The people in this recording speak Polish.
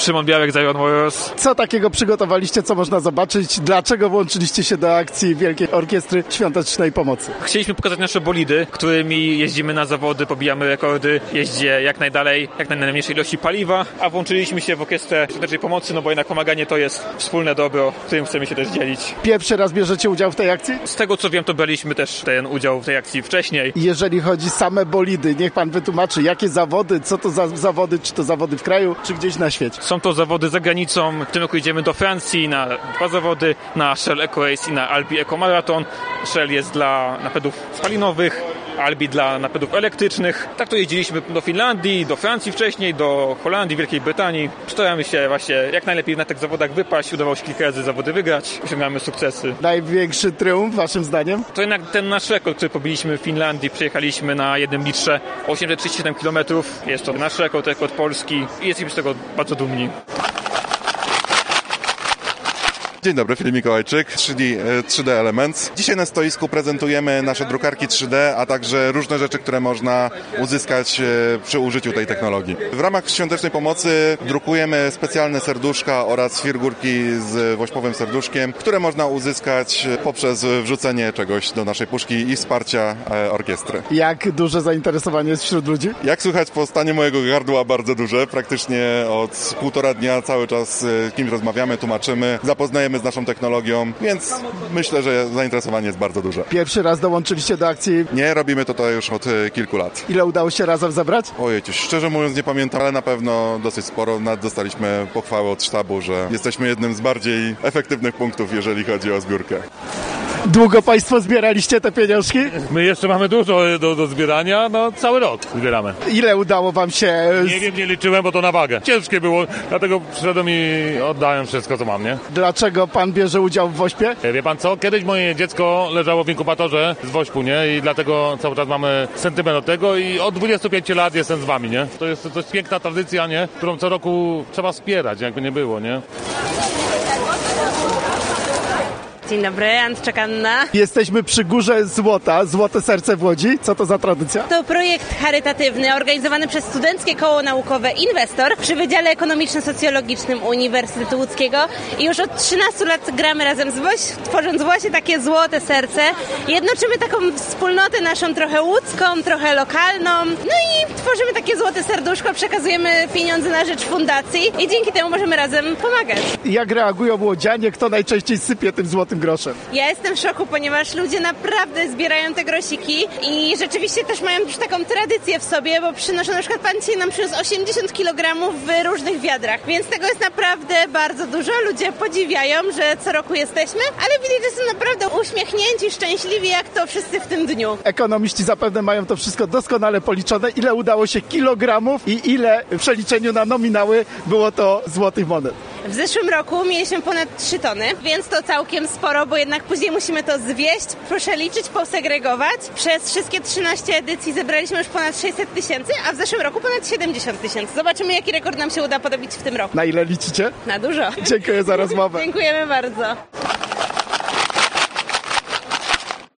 Szymon Białek, Zion Warriors. Co takiego przygotowaliście, co można zobaczyć? Dlaczego włączyliście się do akcji Wielkiej Orkiestry Świątecznej Pomocy? Chcieliśmy pokazać nasze bolidy, którymi jeździmy na zawody, pobijamy rekordy, jeździe jak najdalej, jak najmniejszej ilości paliwa, a włączyliśmy się w Orkiestrę Świątecznej Pomocy, no bo jednak pomaganie to jest wspólne dobro, którym chcemy się też dzielić. Pierwszy raz bierzecie udział w tej akcji? Z tego co wiem, to braliśmy też ten udział w tej akcji wcześniej. Jeżeli chodzi same bolidy, niech pan wytłumaczy, jakie zawody, co to za zawody, czy to zawody w kraju, czy gdzieś na świecie? Są to zawody za granicą. W tym roku idziemy do Francji na 2 zawody, na Shell Eco Race i na Albi Eco Marathon. Shell jest dla napędów spalinowych, Albi dla napędów elektrycznych. Tak to jeździliśmy do Finlandii, do Francji wcześniej, do Holandii, Wielkiej Brytanii. Staramy się właśnie jak najlepiej na tych zawodach wypaść. Udawało się kilka razy zawody wygrać. Osiągamy sukcesy. Największy triumf waszym zdaniem? To jednak ten nasz rekord, który pobiliśmy w Finlandii. Przejechaliśmy na jednym litrze 837 km. Jest to nasz rekord, rekord Polski i jesteśmy z tego bardzo dumni. Dzień dobry, Filip Mikołajczyk, 3D Elements. Dzisiaj na stoisku prezentujemy nasze drukarki 3D, a także różne rzeczy, które można uzyskać przy użyciu tej technologii. W ramach Świątecznej Pomocy drukujemy specjalne serduszka oraz figurki z wośpowym serduszkiem, które można uzyskać poprzez wrzucenie czegoś do naszej puszki i wsparcia orkiestry. Jak duże zainteresowanie jest wśród ludzi? Jak słychać po stanie mojego gardła, bardzo duże. Praktycznie od 1,5 dnia cały czas z kimś rozmawiamy, tłumaczymy, zapoznajemy z naszą technologią, więc myślę, że zainteresowanie jest bardzo duże. Pierwszy raz dołączyliście do akcji? Nie, robimy to już od kilku lat. Ile udało się razem zebrać? Ojej, szczerze mówiąc nie pamiętam, ale na pewno dosyć sporo. Nawet dostaliśmy pochwałę od sztabu, że jesteśmy jednym z bardziej efektywnych punktów, jeżeli chodzi o zbiórkę. Długo państwo zbieraliście te pieniążki? My jeszcze mamy dużo do zbierania, no cały rok zbieramy. Ile udało wam się? Nie wiem, nie liczyłem, bo to na wagę. Ciężkie było, dlatego przyszedłem i oddałem wszystko, co mam, nie? Dlaczego pan bierze udział w Wośpie? Wie pan co? Kiedyś moje dziecko leżało w inkubatorze z Wośpu, nie? I dlatego cały czas mamy sentyment do tego i od 25 lat jestem z wami, nie? To jest piękna tradycja, nie? Którą co roku trzeba wspierać, jakby nie było, nie? Dzień dobry, Antczekanna. Jesteśmy przy Górze Złota, Złote Serce w Łodzi. Co to za tradycja? To projekt charytatywny organizowany przez Studenckie Koło Naukowe Inwestor przy Wydziale Ekonomiczno-Socjologicznym Uniwersytetu Łódzkiego i już od 13 lat gramy razem z WOŚ, tworząc właśnie takie Złote Serce. Jednoczymy taką wspólnotę naszą trochę łódzką, trochę lokalną, no i tworzymy takie złote serduszko, przekazujemy pieniądze na rzecz fundacji i dzięki temu możemy razem pomagać. Jak reagują łodzianie? Kto najczęściej sypie tym złotym groszem? Ja jestem w szoku, ponieważ ludzie naprawdę zbierają te grosiki i rzeczywiście też mają już taką tradycję w sobie, bo przynoszą, na przykład pan dzisiaj nam przyniósł 80 kg w różnych wiadrach, więc tego jest naprawdę bardzo dużo. Ludzie podziwiają, że co roku jesteśmy, ale widać, że są naprawdę uśmiechnięci, szczęśliwi jak to wszyscy w tym dniu. Ekonomiści zapewne mają to wszystko doskonale policzone. Ile udało się kilogramów i ile w przeliczeniu na nominały było to złotych monet? W zeszłym roku mieliśmy ponad 3 tony, więc to całkiem sporo, bo jednak później musimy to zwieść, przeliczyć, posegregować. Przez wszystkie 13 edycji zebraliśmy już ponad 600 000, a w zeszłym roku ponad 70 000. Zobaczymy, jaki rekord nam się uda podobić w tym roku. Na ile liczycie? Na dużo. Dziękuję za rozmowę. Dziękujemy bardzo.